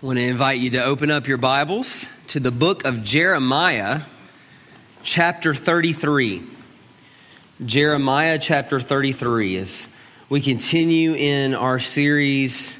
I want to invite you to open up your Bibles to the book of Jeremiah, chapter 33. Jeremiah, chapter 33, as we continue in our series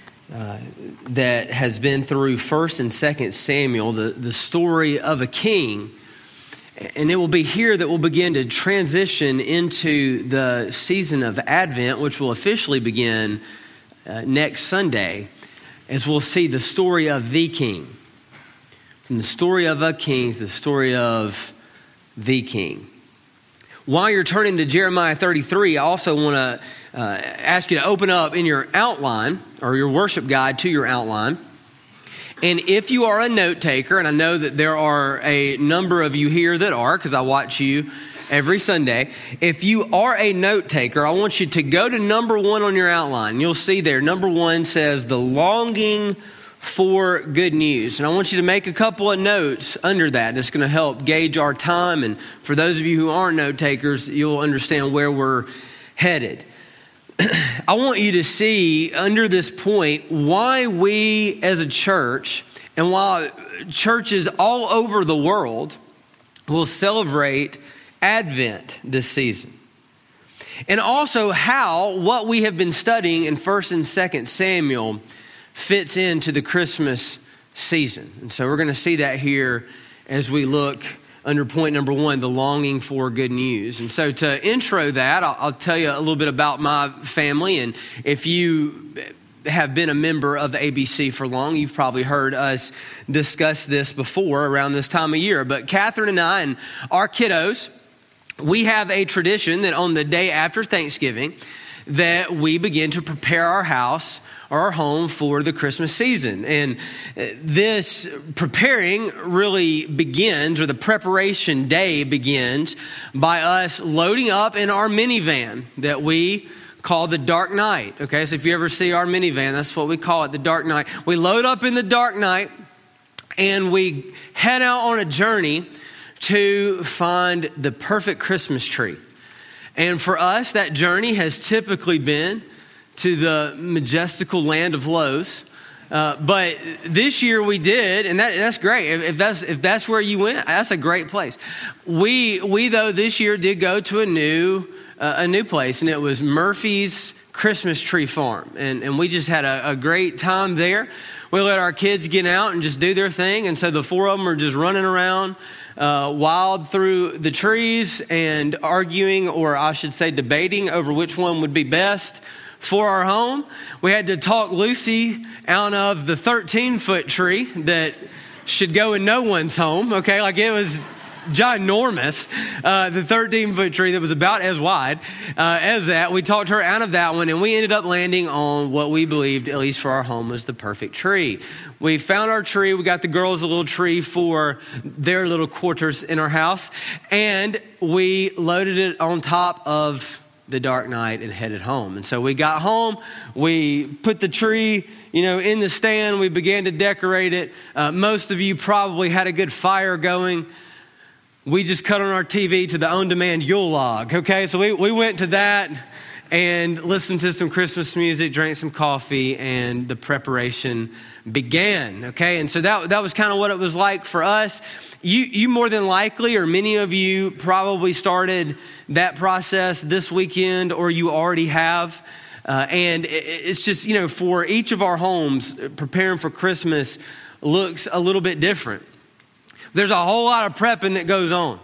that has been through 1st and 2nd Samuel, the story of a king. And it will be here that we'll begin to transition into the season of Advent, which will officially begin next Sunday, as we'll see the story of the king. From the story of a king to the story of the king. While you're turning to Jeremiah 33, I also want to ask you to open up in your outline or your worship guide to your outline. And if you are a note taker, and I know that there are a number of you here that are, because I watch you every Sunday. If you are a note taker, I want you to go to number 1 on your outline. You'll see there, number 1 says the longing for good news. And I want you to make a couple of notes under that. That's going to help gauge our time. And for those of you who aren't note takers, you'll understand where we're headed. I want you to see under this point why we as a church, and why churches all over the world will celebrate Advent this season. And also how what we have been studying in 1st and 2nd Samuel fits into the Christmas season. And so we're going to see that here as we look under point number 1, the longing for good news. And so to intro that, I'll tell you a little bit about my family. And if you have been a member of ABC for long, you've probably heard us discuss this before around this time of year. But Catherine and I and our kiddos, we have a tradition that on the day after Thanksgiving, that we begin to prepare our house or our home for the Christmas season. And this preparing really begins, or the preparation day begins, by us loading up in our minivan that we call the Dark Knight. Okay, so if you ever see our minivan, that's what we call it, the Dark Knight. We load up in the Dark Knight and we head out on a journey to find the perfect Christmas tree. And for us, that journey has typically been to the majestical land of Lowe's. But this year we did, and that's great. If that's where you went, that's a great place. We though this year did go to a new place, and it was Murphy's Christmas Tree Farm. And we just had a great time there. We let our kids get out and just do their thing. And so the 4 of them are just running around wild through the trees and arguing, or I should say debating, over which one would be best for our home. We had to talk Lucy out of the 13-foot tree that should go in no one's home. Okay, like it was ginormous, the 13-foot tree that was about as wide as that. We talked her out of that one, and we ended up landing on what we believed, at least for our home, was the perfect tree. We found our tree. We got the girls a little tree for their little quarters in our house, and we loaded it on top of the Dark Knight and headed home. And so we got home, we put the tree, in the stand. We began to decorate it. Most of you probably had a good fire going. We just cut on our TV to the on-demand Yule log, okay? So we went to that and listened to some Christmas music, drank some coffee, and the preparation began, okay? And so that was kind of what it was like for us. You more than likely, or many of you probably started that process this weekend, or you already have. And it's just, for each of our homes, preparing for Christmas looks a little bit different. There's a whole lot of prepping that goes on.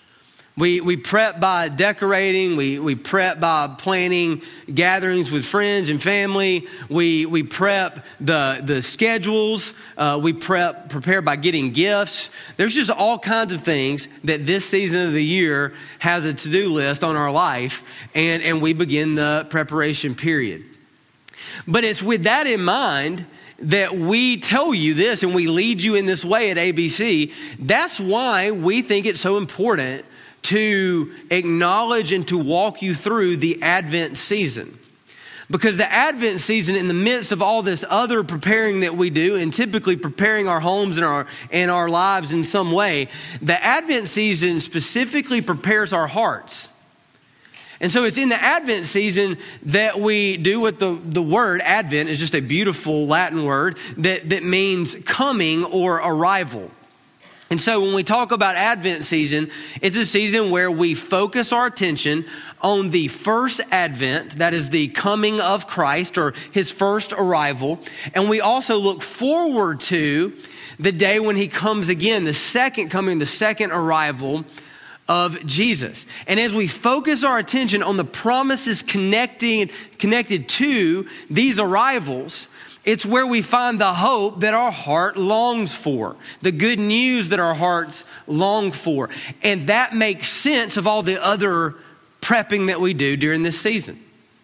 We prep by decorating. We prep by planning gatherings with friends and family. We prep the schedules. We prepare by getting gifts. There's just all kinds of things that this season of the year has a to-do list on our life, and we begin the preparation period. But it's with that in mind that we tell you this and we lead you in this way at ABC. That's why we think it's so important to acknowledge and to walk you through the Advent season. Because the Advent season, in the midst of all this other preparing that we do, and typically preparing our homes and our lives in some way, the Advent season specifically prepares our hearts. And so it's in the Advent season that we do what the word Advent is just a beautiful Latin word that means coming or arrival. And so when we talk about Advent season, it's a season where we focus our attention on the first Advent, that is the coming of Christ or his first arrival. And we also look forward to the day when he comes again, the second coming, the second arrival of Jesus. And as we focus our attention on the promises connected to these arrivals, it's where we find the hope that our heart longs for, the good news that our hearts long for. And that makes sense of all the other prepping that we do during this season.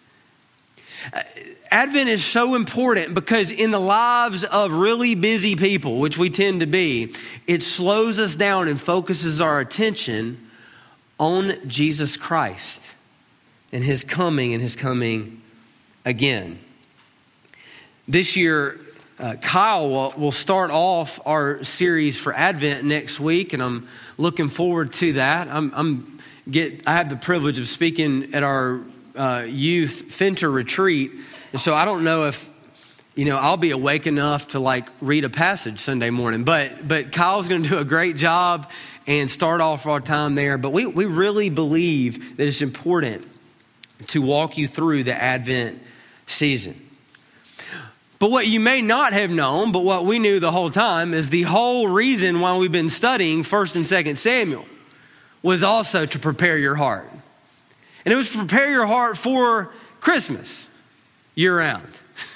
Advent is so important because in the lives of really busy people, which we tend to be, it slows us down and focuses our attention on Jesus Christ and his coming again. This year, Kyle will start off our series for Advent next week, and I'm looking forward to that. I have the privilege of speaking at our youth Fenter retreat, and so I don't know if I'll be awake enough to read a passage Sunday morning, but Kyle's going to do a great job and start off our time there. But we really believe that it's important to walk you through the Advent season. But what you may not have known, but what we knew the whole time, is the whole reason why we've been studying 1st and 2nd Samuel was also to prepare your heart. And it was to prepare your heart for Christmas year round.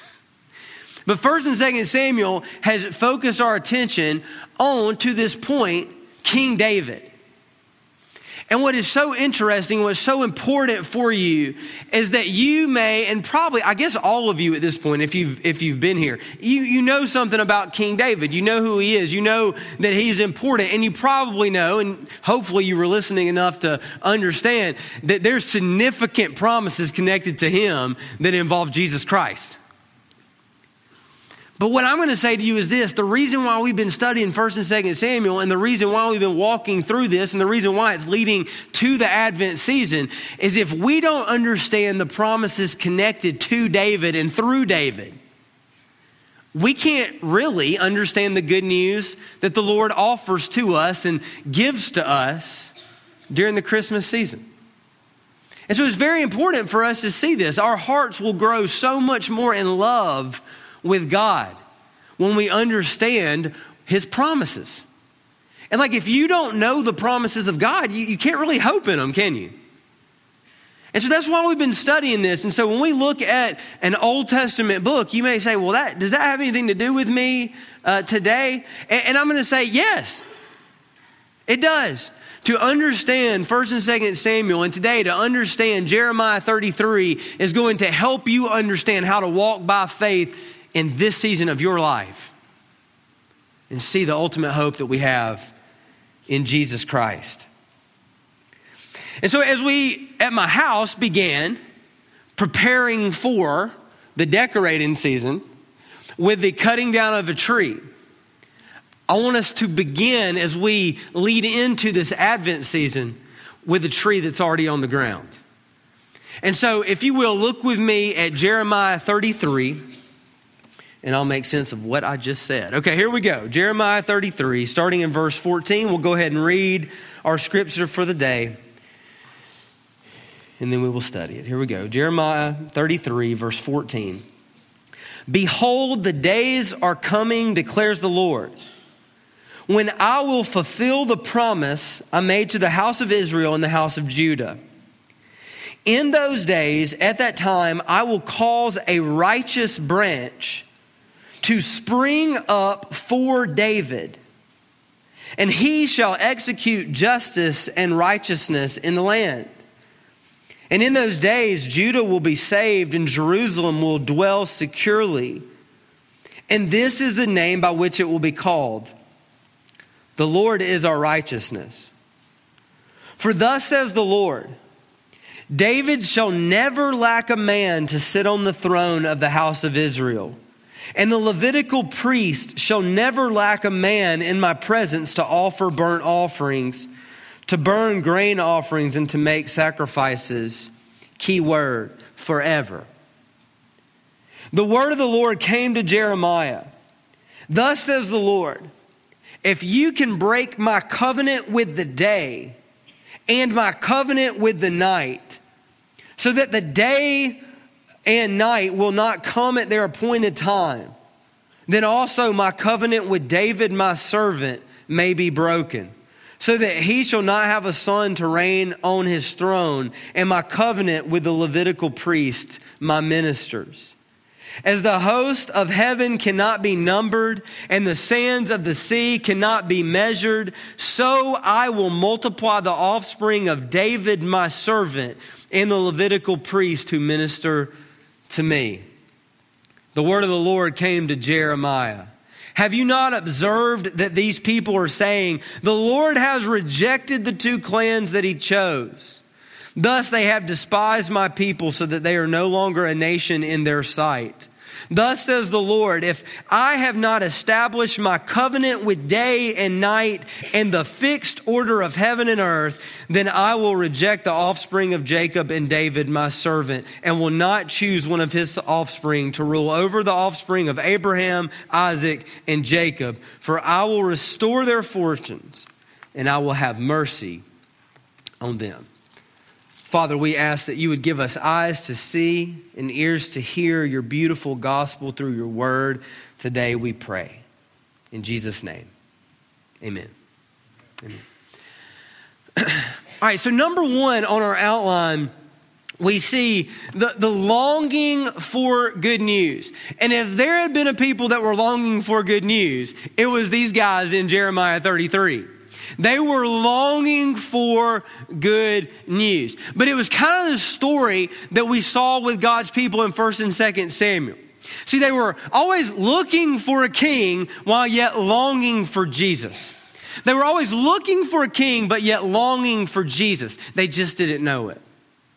But 1st and 2nd Samuel has focused our attention on, to this point, King David. And what is so interesting, what's so important for you is that you may, and probably, I guess all of you at this point, if you've been here, you know something about King David. You know who he is. You know that he's important. And you probably know, and hopefully you were listening enough to understand, that there's significant promises connected to him that involve Jesus Christ. But what I'm going to say to you is this: the reason why we've been studying 1st and 2nd Samuel, and the reason why we've been walking through this, and the reason why it's leading to the Advent season, is if we don't understand the promises connected to David and through David, we can't really understand the good news that the Lord offers to us and gives to us during the Christmas season. And so it's very important for us to see this. Our hearts will grow so much more in love with God when we understand his promises. And if you don't know the promises of God, you can't really hope in them, can you? And so that's why we've been studying this. And so when we look at an Old Testament book, you may say, well, does that have anything to do with me today? And I'm going to say, yes, it does. To understand 1st and 2nd Samuel, and today to understand Jeremiah 33 is going to help you understand how to walk by faith in this season of your life and see the ultimate hope that we have in Jesus Christ. And so as we, at my house, began preparing for the decorating season with the cutting down of a tree, I want us to begin as we lead into this Advent season with a tree that's already on the ground. And so if you will, look with me at Jeremiah 33, and I'll make sense of what I just said. Okay, here we go. Jeremiah 33, starting in verse 14. We'll go ahead and read our scripture for the day, and then we will study it. Here we go. Jeremiah 33, verse 14. Behold, the days are coming, declares the Lord, when I will fulfill the promise I made to the house of Israel and the house of Judah. In those days, at that time, I will cause a righteous branch to spring up for David, and he shall execute justice and righteousness in the land. And in those days, Judah will be saved and Jerusalem will dwell securely. And this is the name by which it will be called: the Lord is our righteousness. For thus says the Lord, David shall never lack a man to sit on the throne of the house of Israel. And the Levitical priest shall never lack a man in my presence to offer burnt offerings, to burn grain offerings, and to make sacrifices Key word, forever. The word of the Lord came to Jeremiah. Thus says the Lord, if you can break my covenant with the day and my covenant with the night, so that the day and night will not come at their appointed time, then also my covenant with David my servant may be broken, so that he shall not have a son to reign on his throne, and my covenant with the Levitical priests, my ministers. As the host of heaven cannot be numbered, and the sands of the sea cannot be measured, so I will multiply the offspring of David my servant and the Levitical priests who minister to me. The word of the Lord came to Jeremiah. Have you not observed that these people are saying, the Lord has rejected the two clans that he chose? Thus they have despised my people so that they are no longer a nation in their sight. Thus says the Lord, if I have not established my covenant with day and night and the fixed order of heaven and earth, then I will reject the offspring of Jacob and David, my servant, and will not choose one of his offspring to rule over the offspring of Abraham, Isaac, and Jacob. For I will restore their fortunes and I will have mercy on them. Father, we ask that you would give us eyes to see and ears to hear your beautiful gospel through your word. Today we pray. In Jesus' name, amen. Amen. All right, so number one on our outline, we see the longing for good news. And if there had been a people that were longing for good news, it was these guys in Jeremiah 33. They were longing for good news. But it was kind of the story that we saw with God's people in 1 and 2 Samuel. See, they were always looking for a king while yet longing for Jesus. They were always looking for a king, but yet longing for Jesus. They just didn't know it.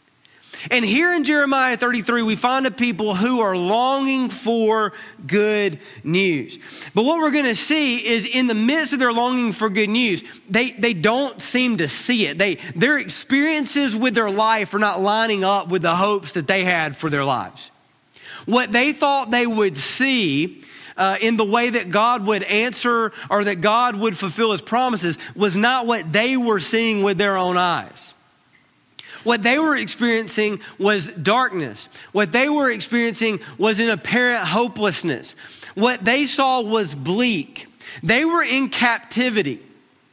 And here in Jeremiah 33, we find a people who are longing for good news. But what we're going to see is in the midst of their longing for good news, they don't seem to see it. Their experiences with their life are not lining up with the hopes that they had for their lives. What they thought they would see in the way that God would answer or that God would fulfill his promises was not what they were seeing with their own eyes. What they were experiencing was darkness. What they were experiencing was an apparent hopelessness. What they saw was bleak. They were in captivity.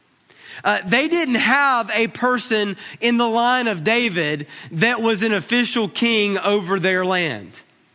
They didn't have a person in the line of David that was an official king over their land.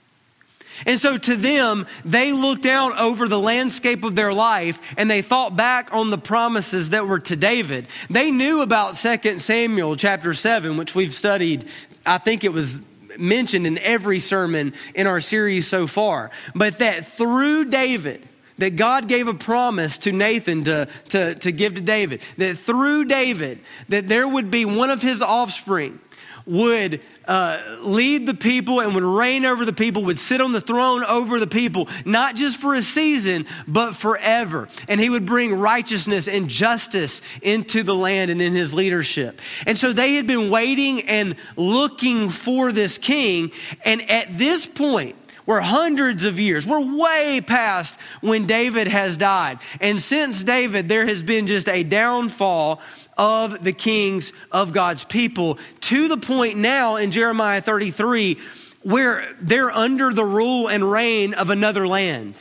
And so to them, they looked out over the landscape of their life and they thought back on the promises that were to David. They knew about 2 Samuel chapter 7, which we've studied. I think it was mentioned in every sermon in our series so far. But that through David, that God gave a promise to Nathan to give to David. That through David, that there would be one of his offspring would lead the people and would reign over the people, would sit on the throne over the people, not just for a season, but forever. And he would bring righteousness and justice into the land and in his leadership. And so they had been waiting and looking for this king. And at this point, we're hundreds of years. We're way past when David has died. And since David, there has been just a downfall of the kings of God's people to the point now in Jeremiah 33 where they're under the rule and reign of another land.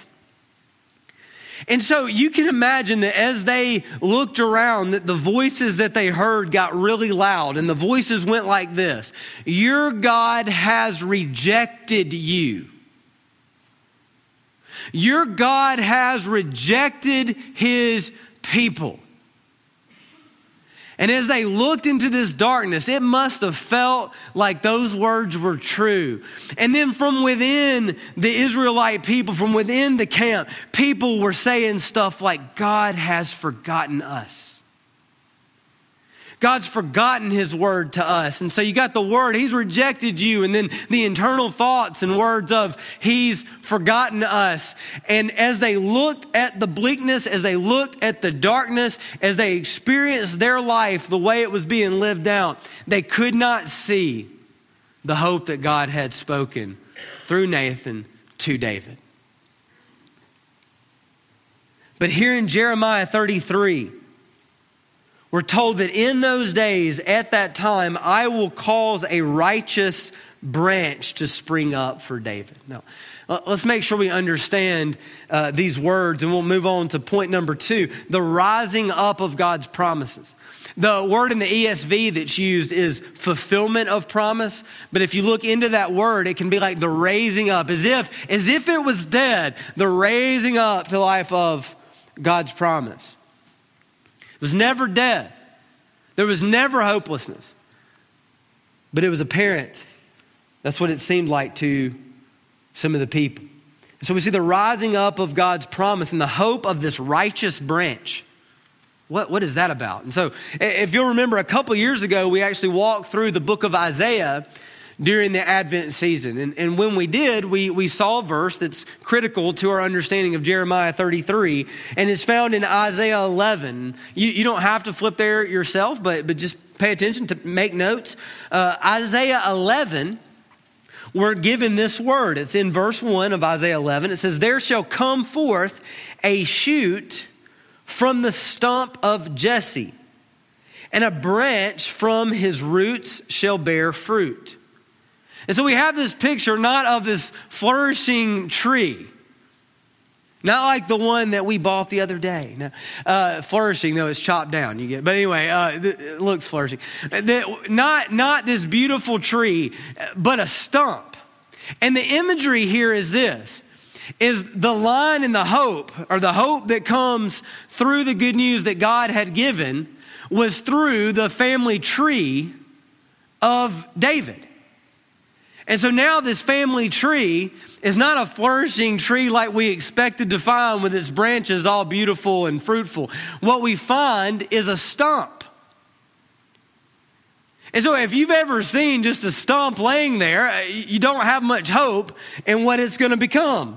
And so you can imagine that as they looked around, that the voices that they heard got really loud. And the voices went like this: your God has rejected you. Your God has rejected his people. And as they looked into this darkness, it must have felt like those words were true. And then from within the Israelite people, from within the camp, people were saying stuff like, God has forgotten us. God's forgotten his word to us. And so you got the word, he's rejected you. And then the internal thoughts and words of he's forgotten us. And as they looked at the bleakness, as they looked at the darkness, as they experienced their life the way it was being lived out, they could not see the hope that God had spoken through Nathan to David. But here in Jeremiah 33, we're told that in those days, at that time, I will cause a righteous branch to spring up for David. Now, let's make sure we understand these words, and we'll move on to point number 2, the rising up of God's promises. The word in the ESV that's used is fulfillment of promise. But if you look into that word, it can be like the raising up, as if it was dead, the raising up to life of God's promise. It was never dead. There was never hopelessness. But it was apparent. That's what it seemed like to some of the people. And so we see the rising up of God's promise and the hope of this righteous branch. What is that about? And so if you'll remember, a couple years ago, we actually walked through the book of Isaiah during the Advent season. And when we did, we saw a verse that's critical to our understanding of Jeremiah 33, and it's found in Isaiah 11. You don't have to flip there yourself, but just pay attention to make notes. Isaiah 11, we're given this word. It's in verse 1 of Isaiah 11. It says, "There shall come forth a shoot from the stump of Jesse, and a branch from his roots shall bear fruit." And so we have this picture not of this flourishing tree, not like the one that we bought the other day. Now, flourishing, though, it's chopped down. You get, but anyway, it looks flourishing. Not this beautiful tree, but a stump. And the imagery here is this: is the line and the hope, or the hope that comes through the good news that God had given, was through the family tree of David. And so now this family tree is not a flourishing tree like we expected to find with its branches all beautiful and fruitful. What we find is a stump. And so if you've ever seen just a stump laying there, you don't have much hope in what it's going to become.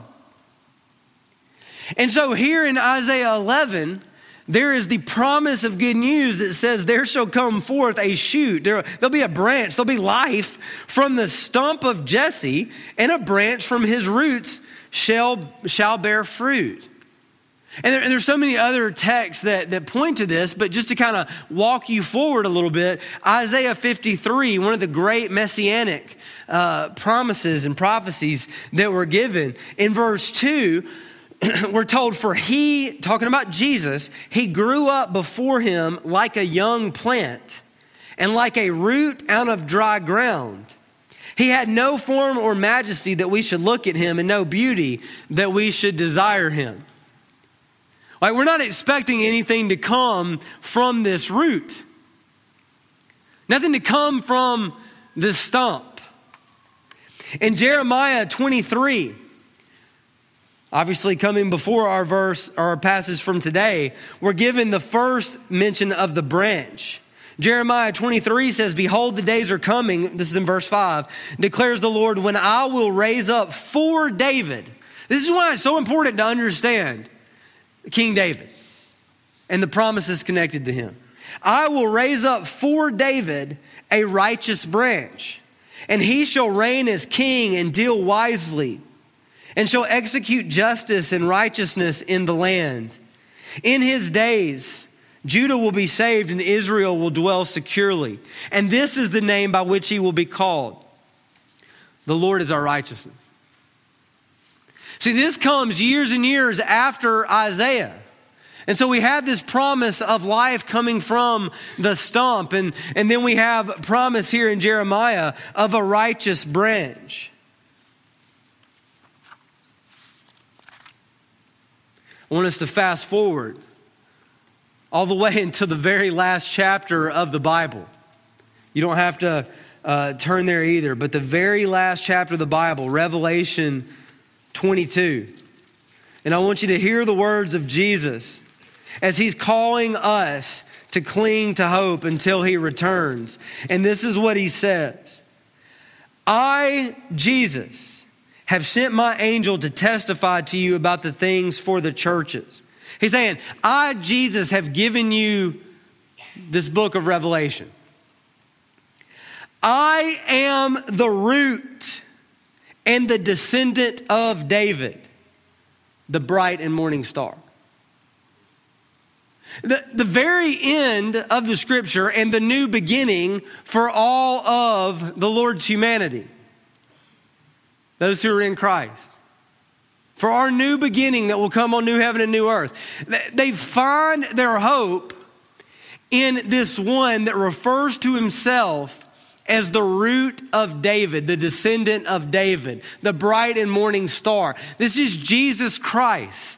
And so here in Isaiah 11, there is the promise of good news that says there shall come forth a shoot. There'll be a branch, there'll be life from the stump of Jesse, and a branch from his roots shall bear fruit. And there's so many other texts that point to this, but just to kind of walk you forward a little bit, Isaiah 53, one of the great messianic promises and prophecies that were given, in verse 2, we're told, "For he," talking about Jesus, "he grew up before him like a young plant and like a root out of dry ground. He had no form or majesty that we should look at him, and no beauty that we should desire him." Like, we're not expecting anything to come from this root. Nothing to come from this stump. In Jeremiah 23, obviously coming before our verse or our passage from today, we're given the first mention of the branch. Jeremiah 23 says, "Behold, the days are coming," this is in verse 5, "declares the Lord, when I will raise up for David." This is why it's so important to understand King David and the promises connected to him. "I will raise up for David a righteous branch, and he shall reign as king and deal wisely, and shall execute justice and righteousness in the land. In his days, Judah will be saved and Israel will dwell securely. And this is the name by which he will be called. The Lord is our righteousness." See, this comes years and years after Isaiah. And so we have this promise of life coming from the stump. And then we have promise here in Jeremiah of a righteous branch. I want us to fast forward all the way into the very last chapter of the Bible. You don't have to turn there either, but the very last chapter of the Bible, Revelation 22. And I want you to hear the words of Jesus as he's calling us to cling to hope until he returns. And this is what he says: "I, Jesus, have sent my angel to testify to you about the things for the churches." He's saying, I, Jesus, have given you this book of Revelation. I am the root and the descendant of David, the bright and morning star. The very end of the scripture and the new beginning for all of the Lord's humanity, those who are in Christ. For our new beginning that will come on new heaven and new earth. They find their hope in this one that refers to himself as the root of David, the descendant of David, the bright and morning star. This is Jesus Christ.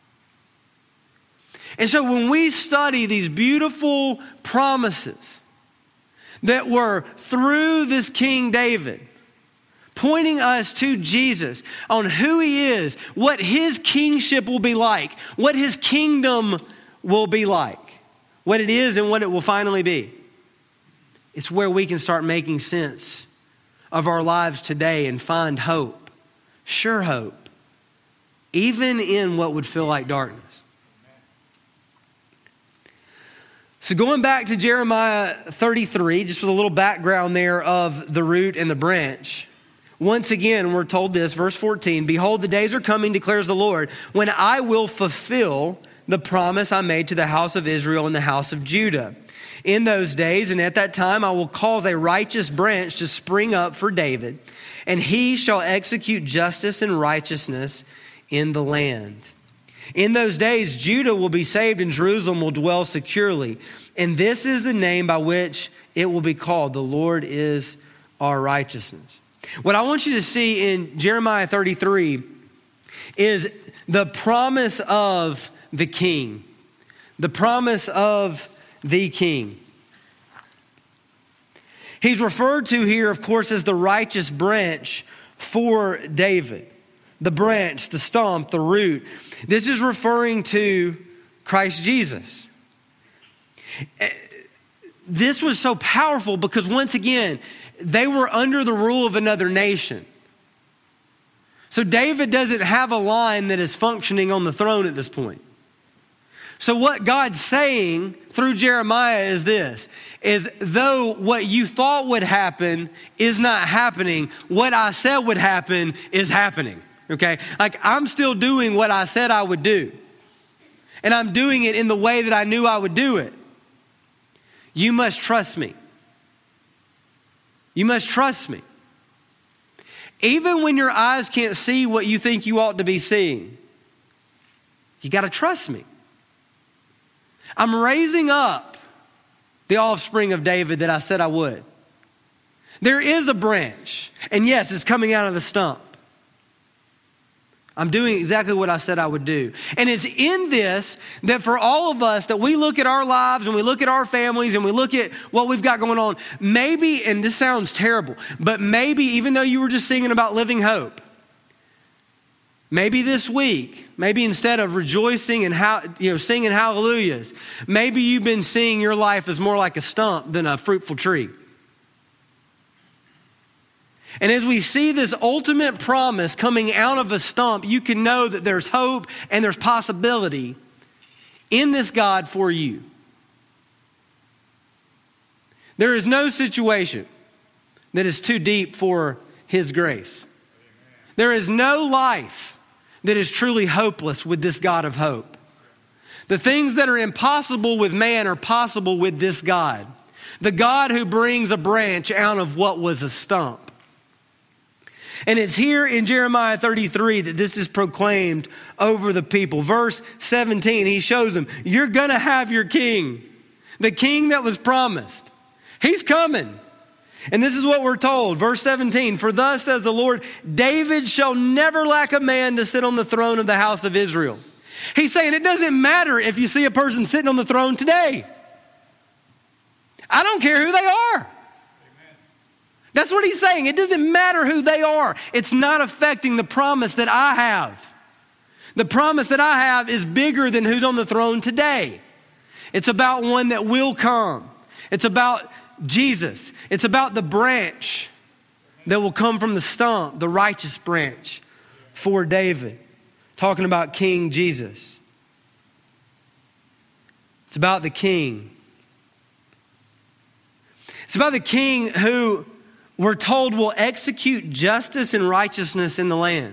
And so when we study these beautiful promises that were through this King David, pointing us to Jesus on who he is, what his kingship will be like, what his kingdom will be like, what it is and what it will finally be. It's where we can start making sense of our lives today and find hope, sure hope, even in what would feel like darkness. So going back to Jeremiah 33, just with a little background there of the root and the branch. Once again, we're told this, verse 14, behold, the days are coming, declares the Lord, when I will fulfill the promise I made to the house of Israel and the house of Judah. In those days and at that time, I will cause a righteous branch to spring up for David, and he shall execute justice and righteousness in the land. In those days, Judah will be saved and Jerusalem will dwell securely. And this is the name by which it will be called. The Lord is our righteousness. What I want you to see in Jeremiah 33 is the promise of the king. The promise of the king. He's referred to here, of course, as the righteous branch for David. The branch, the stump, the root. This is referring to Christ Jesus. This was so powerful because once again, they were under the rule of another nation. So David doesn't have a line that is functioning on the throne at this point. So what God's saying through Jeremiah is this, is though what you thought would happen is not happening, what I said would happen is happening. Okay? Like I'm still doing what I said I would do. And I'm doing it in the way that I knew I would do it. You must trust me. You must trust me. Even when your eyes can't see what you think you ought to be seeing, you got to trust me. I'm raising up the offspring of David that I said I would. There is a branch, and yes, it's coming out of the stump. I'm doing exactly what I said I would do. And it's in this that for all of us that we look at our lives and we look at our families and we look at what we've got going on, maybe, and this sounds terrible, but maybe even though you were just singing about living hope, maybe this week, maybe instead of rejoicing and singing hallelujahs, maybe you've been seeing your life as more like a stump than a fruitful tree. And as we see this ultimate promise coming out of a stump, you can know that there's hope and there's possibility in this God for you. There is no situation that is too deep for his grace. There is no life that is truly hopeless with this God of hope. The things that are impossible with man are possible with this God. The God who brings a branch out of what was a stump. And it's here in Jeremiah 33 that this is proclaimed over the people. Verse 17, he shows them, you're going to have your king. The king that was promised. He's coming. And this is what we're told. Verse 17, for thus says the Lord, David shall never lack a man to sit on the throne of the house of Israel. He's saying it doesn't matter if you see a person sitting on the throne today. I don't care who they are. That's what he's saying. It doesn't matter who they are. It's not affecting the promise that I have. The promise that I have is bigger than who's on the throne today. It's about one that will come. It's about Jesus. It's about the branch that will come from the stump, the righteous branch for David. Talking about King Jesus. It's about the king. It's about the king who we're told will execute justice and righteousness in the land.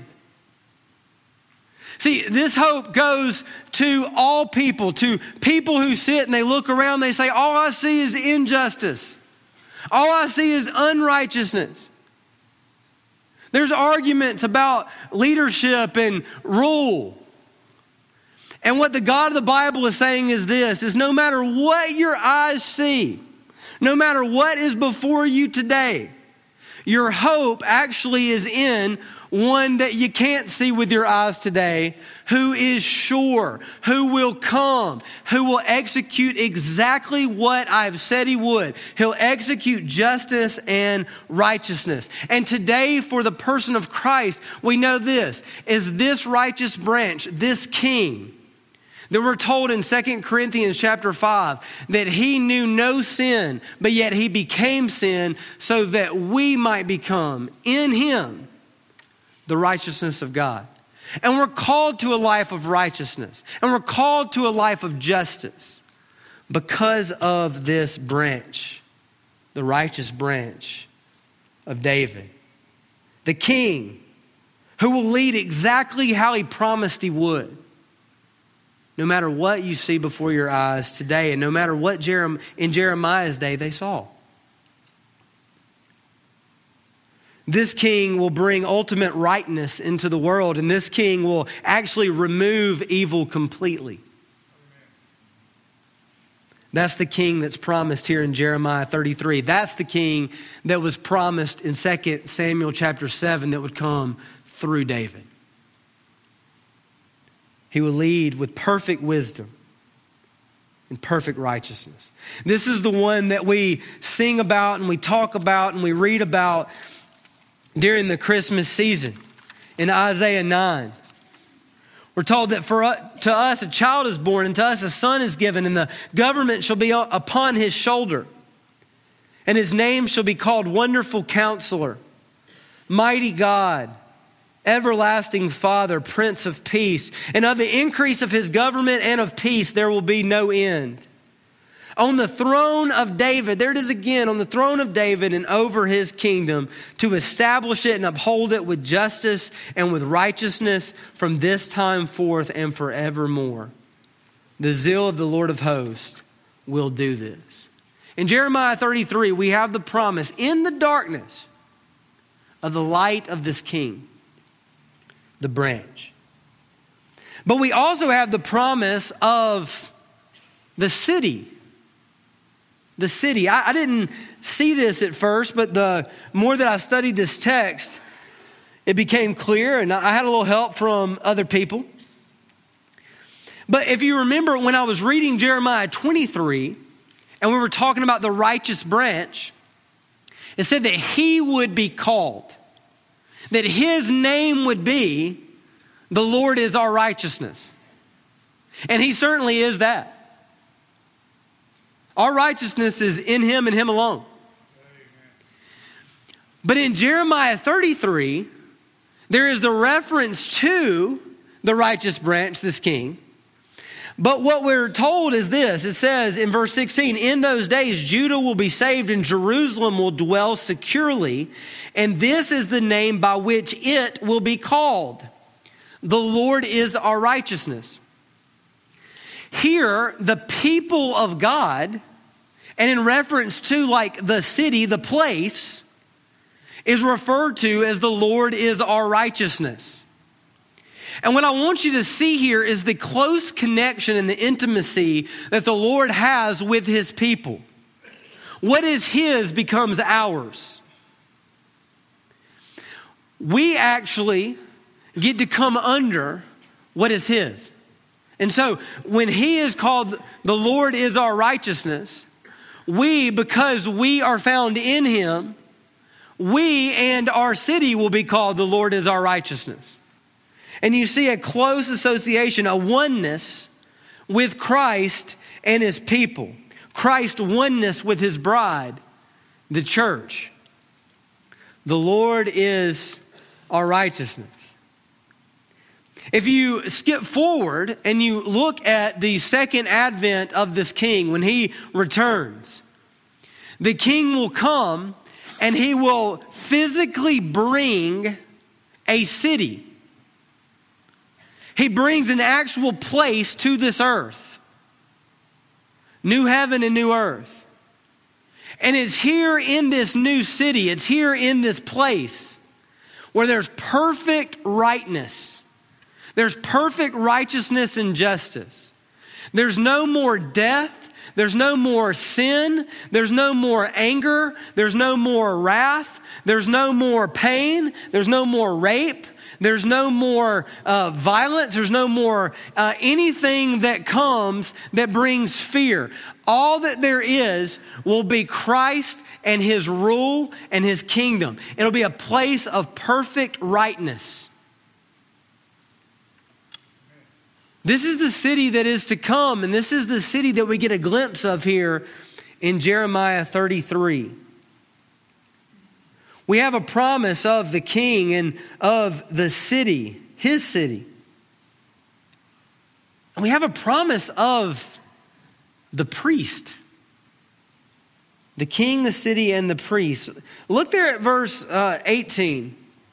See, this hope goes to all people, to people who sit and they look around, they say, all I see is injustice. All I see is unrighteousness. There's arguments about leadership and rule. And what the God of the Bible is saying is this, is no matter what your eyes see, no matter what is before you today, your hope actually is in one that you can't see with your eyes today, who is sure, who will come, who will execute exactly what I've said he would. He'll execute justice and righteousness. And today, for the person of Christ, we know this, is this righteous branch, this king, that we're told in 2 Corinthians chapter 5 that he knew no sin, but yet he became sin so that we might become in him the righteousness of God. And we're called to a life of righteousness. And we're called to a life of justice because of this branch, the righteous branch of David. The king who will lead exactly how he promised he would. No matter what you see before your eyes today, and no matter what in Jeremiah's day they saw. This king will bring ultimate rightness into the world, and this king will actually remove evil completely. That's the king that's promised here in Jeremiah 33. That's the king that was promised in 2 Samuel chapter 7 that would come through David. He will lead with perfect wisdom and perfect righteousness. This is the one that we sing about and we talk about and we read about during the Christmas season in Isaiah 9. We're told that to us a child is born and to us a son is given, and the government shall be upon his shoulder. And his name shall be called Wonderful Counselor, Mighty God, Everlasting Father, Prince of Peace. And of the increase of his government and of peace there will be no end. On the throne of David, there it is again, on the throne of David and over his kingdom, to establish it and uphold it with justice and with righteousness from this time forth and forevermore. The zeal of the Lord of hosts will do this. In Jeremiah 33, we have the promise in the darkness of the light of this king, the branch. But we also have the promise of the city. The city. I didn't see this at first, but the more that I studied this text, it became clear, and I had a little help from other people. But if you remember when I was reading Jeremiah 23, and we were talking about the righteous branch, it said that he would be called, that his name would be, the Lord is our righteousness. And he certainly is that. Our righteousness is in him and him alone. But in Jeremiah 33, there is the reference to the righteous branch, this king. But what we're told is this. It says in verse 16, in those days Judah will be saved and Jerusalem will dwell securely. And this is the name by which it will be called. The Lord is our righteousness. Here, the people of God, and in reference to like the city, the place, is referred to as the Lord is our righteousness. And what I want you to see here is the close connection and the intimacy that the Lord has with his people. What is his becomes ours. We actually get to come under what is his. And so when he is called the Lord is our righteousness, we, because we are found in him, we and our city will be called the Lord is our righteousness. And you see a close association, a oneness with Christ and his people. Christ's oneness with his bride, the church. The Lord is our righteousness. If you skip forward and you look at the second advent of this king when he returns, The king will come and he will physically bring a city. He brings an actual place to this earth. New heaven and new earth. And it's here in this new city, it's here in this place where there's perfect rightness. There's perfect righteousness and justice. There's no more death. There's no more sin. There's no more anger. There's no more wrath. There's no more pain. There's no more rape. There's no more violence. There's no more anything that comes that brings fear. All that there is will be Christ and his rule and his kingdom. It'll be a place of perfect rightness. This is the city that is to come, and this is the city that we get a glimpse of here in Jeremiah 33. We have a promise of the king and of the city, his city. And we have a promise of the priest. The king, the city, and the priest. Look there at verse 18.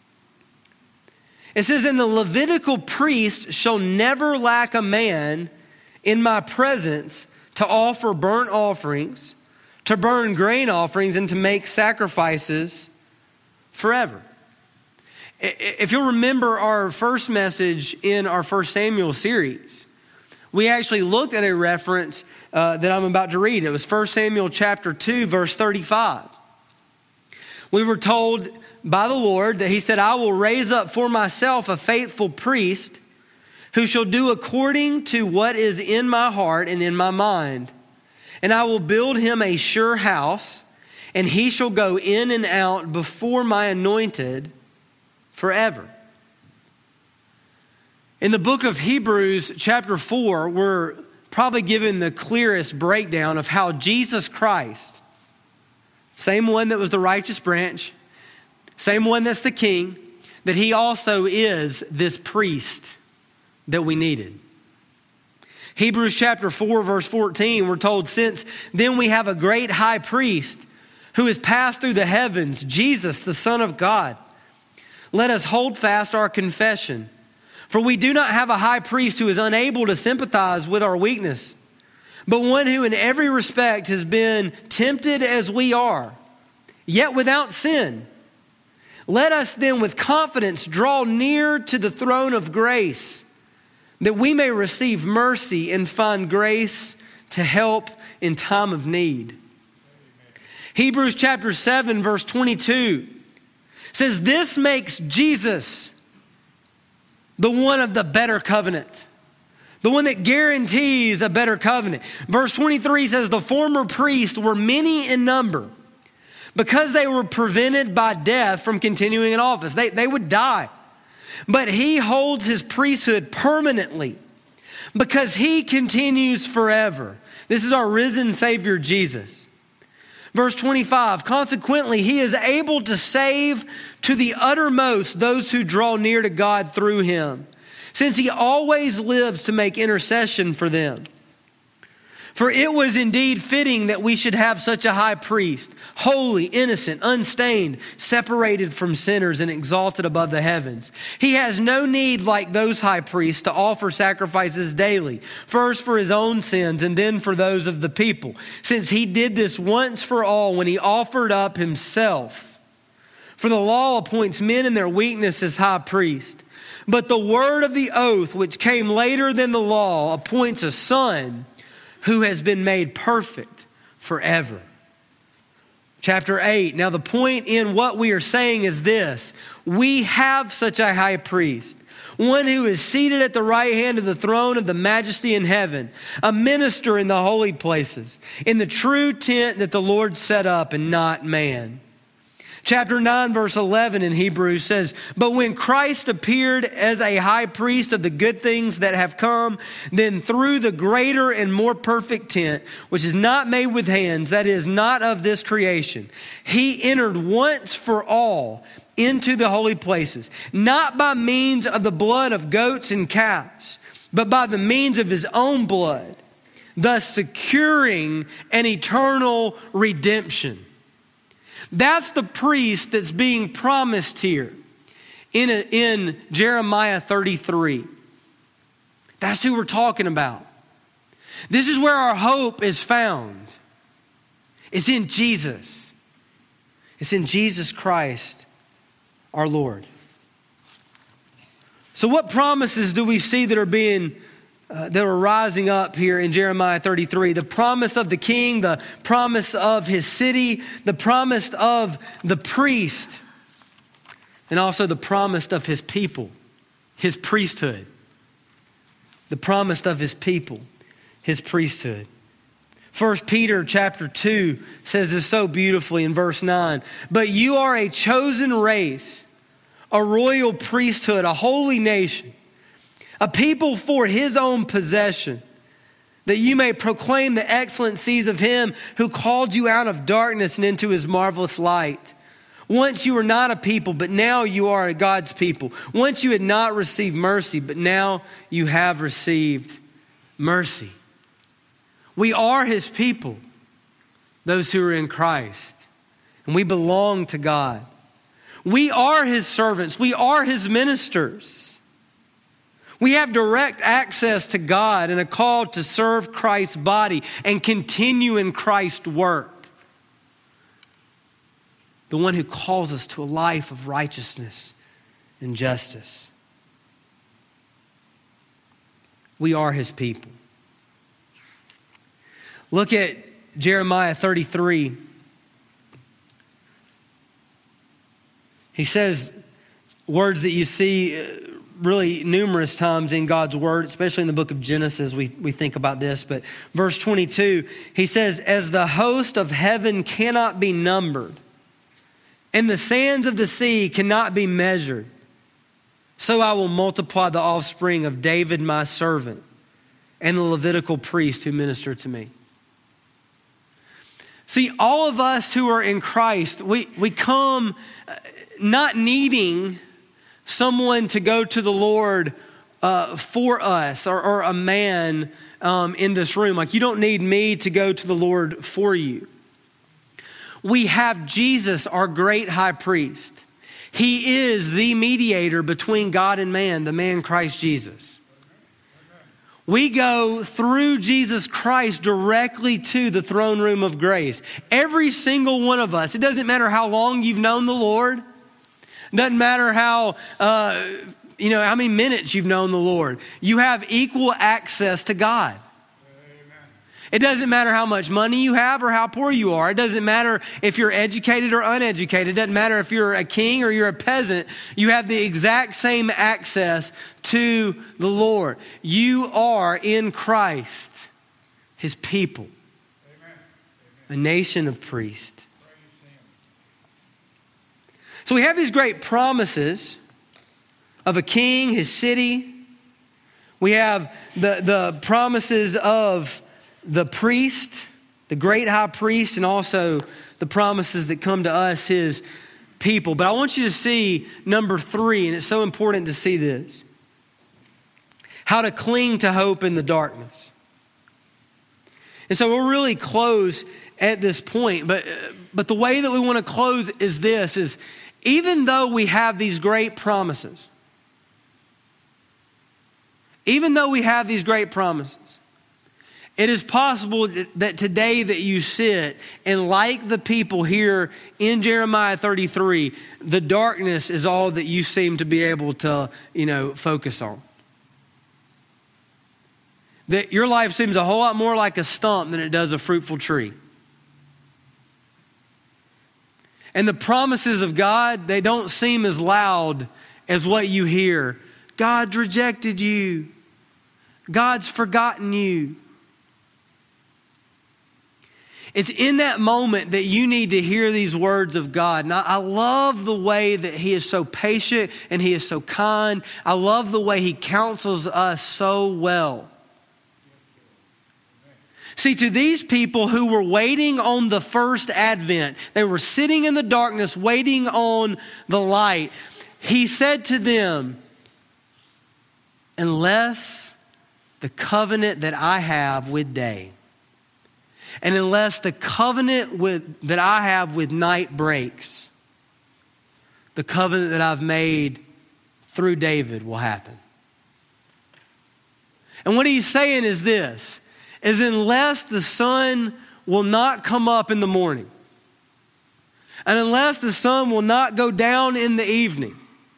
It says, "And the Levitical priest shall never lack a man in my presence to offer burnt offerings, to burn grain offerings, and to make sacrifices forever." If you'll remember our first message in our 1 Samuel series, we actually looked at a reference that I'm about to read. It was 1 Samuel chapter 2, verse 35. We were told by the Lord that he said, "I will raise up for myself a faithful priest who shall do according to what is in my heart and in my mind. And I will build him a sure house, and he shall go in and out before my anointed forever." In the book of Hebrews chapter 4, we're probably given the clearest breakdown of how Jesus Christ, same one that was the righteous branch, same one that's the king, that he also is this priest that we needed. Hebrews chapter 4, verse 14, we're told, "Since then we have a great high priest who has passed through the heavens, Jesus, the Son of God. Let us hold fast our confession. For we do not have a high priest who is unable to sympathize with our weakness, but one who in every respect has been tempted as we are, yet without sin. Let us then with confidence draw near to the throne of grace, that we may receive mercy and find grace to help in time of need." Hebrews chapter 7, verse 22 says, "This makes Jesus the one of the better covenant," the one that guarantees a better covenant. Verse 23 says, "The former priests were many in number, because they were prevented by death from continuing in office." They would die. "But he holds his priesthood permanently, because he continues forever." This is our risen Savior Jesus. Verse 25, "Consequently, he is able to save to the uttermost those who draw near to God through him, since he always lives to make intercession for them. For it was indeed fitting that we should have such a high priest, holy, innocent, unstained, separated from sinners and exalted above the heavens. He has no need, like those high priests, to offer sacrifices daily, first for his own sins and then for those of the people, since he did this once for all when he offered up himself. For the law appoints men in their weakness as high priest. But the word of the oath, which came later than the law, appoints a son who has been made perfect forever." Chapter 8. Now the point in what we are saying is this: we have such a high priest, one who is seated at the right hand of the throne of the majesty in heaven, a minister in the holy places, in the true tent that the Lord set up and not man. Chapter 9, verse 11 in Hebrews says, "But when Christ appeared as a high priest of the good things that have come, then through the greater and more perfect tent, which is not made with hands, that is, not of this creation, he entered once for all into the holy places, not by means of the blood of goats and calves, but by the means of his own blood, thus securing an eternal redemption. That's the priest that's being promised here in Jeremiah 33. That's who we're talking about. This is where our hope is found. It's in Jesus. It's in Jesus Christ, our Lord. So what promises do we see that are rising up here in Jeremiah 33? The promise of the king, the promise of his city, the promise of the priest, and also the promise of his people, his priesthood. The promise of his people, his priesthood. 1 Peter chapter 2 says this so beautifully in verse 9. But you are a chosen race, a royal priesthood, a holy nation, a people for his own possession, that you may proclaim the excellencies of him who called you out of darkness and into his marvelous light. Once you were not a people, but now you are God's people. Once you had not received mercy, but now you have received mercy. We are his people, those who are in Christ, and we belong to God. We are his servants. We are his ministers. We have direct access to God and a call to serve Christ's body and continue in Christ's work. The one who calls us to a life of righteousness and justice. We are his people. Look at Jeremiah 33. He says words that you see really numerous times in God's word, especially in the book of Genesis, we think about this. But verse 22, he says, as the host of heaven cannot be numbered, and the sands of the sea cannot be measured, so I will multiply the offspring of David my servant and the Levitical priest who minister to me. See, all of us who are in Christ, we come not needing someone to go to the Lord for us or a man in this room. Like, you don't need me to go to the Lord for you. We have Jesus, our great high priest. He is the mediator between God and man, the man Christ Jesus. We go through Jesus Christ directly to the throne room of grace. Every single one of us. It doesn't matter how long you've known the Lord. It doesn't matter how many minutes you've known the Lord. You have equal access to God. It doesn't matter how much money you have or how poor you are. It doesn't matter if you're educated or uneducated. It doesn't matter if you're a king or you're a peasant. You have the exact same access to the Lord. You are in Christ, his people, a nation of priests. So we have these great promises of a king, his city. We have the promises of the priest, the great high priest, and also the promises that come to us, his people. But I want you to see number 3, and it's so important to see this. How to cling to hope in the darkness. And so we'll really close at this point, but the way that we want to close is this, is even though we have these great promises, it is possible that today that you sit and, like the people here in Jeremiah 33, the darkness is all that you seem to be able to, focus on. That your life seems a whole lot more like a stump than it does a fruitful tree. And the promises of God, they don't seem as loud as what you hear. God's rejected you. God's forgotten you. It's in that moment that you need to hear these words of God. And I love the way that he is so patient and he is so kind. I love the way he counsels us so well. See, to these people who were waiting on the first advent, they were sitting in the darkness waiting on the light. He said to them, unless the covenant that I have with day, and unless the covenant that I have with night breaks, the covenant that I've made through David will happen. And what he's saying is this, is unless the sun will not come up in the morning, and unless the sun will not go down in the evening,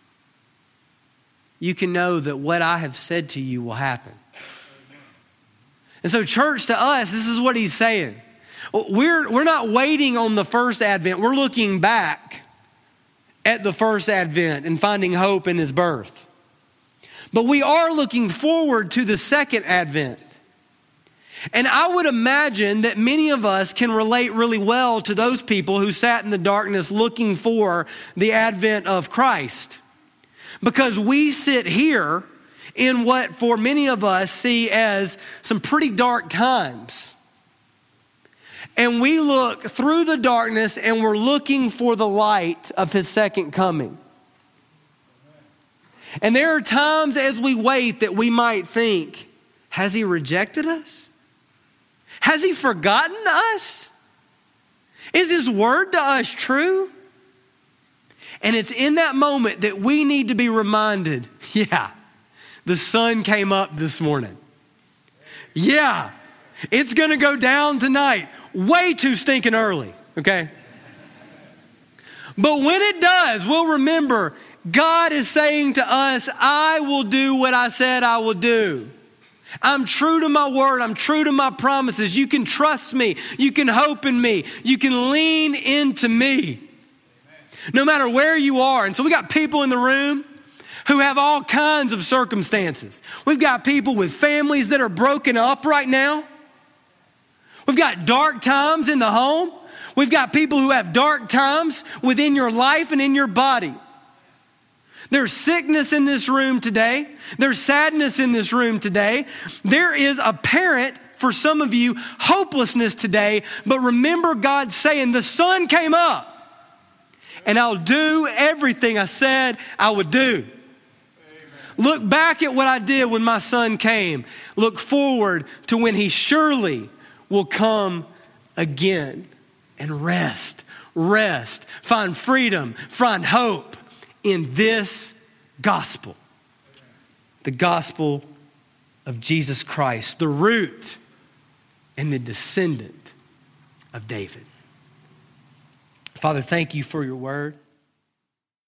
you can know that what I have said to you will happen. And so church, to us, this is what he's saying. We're not waiting on the first advent. We're looking back at the first advent and finding hope in his birth. But we are looking forward to the second advent. And I would imagine that many of us can relate really well to those people who sat in the darkness looking for the advent of Christ. Because we sit here in what for many of us see as some pretty dark times. And we look through the darkness and we're looking for the light of his second coming. And there are times as we wait that we might think, has he rejected us? Has he forgotten us? Is his word to us true? And it's in that moment that we need to be reminded, yeah, the sun came up this morning. Yeah, it's going to go down tonight. Way too stinking early, okay? But when it does, we'll remember God is saying to us, I will do what I said I will do. I'm true to my word. I'm true to my promises. You can trust me. You can hope in me. You can lean into me. No matter where you are. And so we got people in the room who have all kinds of circumstances. We've got people with families that are broken up right now. We've got dark times in the home. We've got people who have dark times within your life and in your body. There's sickness in this room today. There's sadness in this room today. There is apparent, for some of you, hopelessness today. But remember God saying, the sun came up and I'll do everything I said I would do. Look back at what I did when my son came. Look forward to when he surely will come again and rest. Find freedom, find hope in this gospel. The gospel of Jesus Christ, the root and the descendant of David. Father, thank you for your word.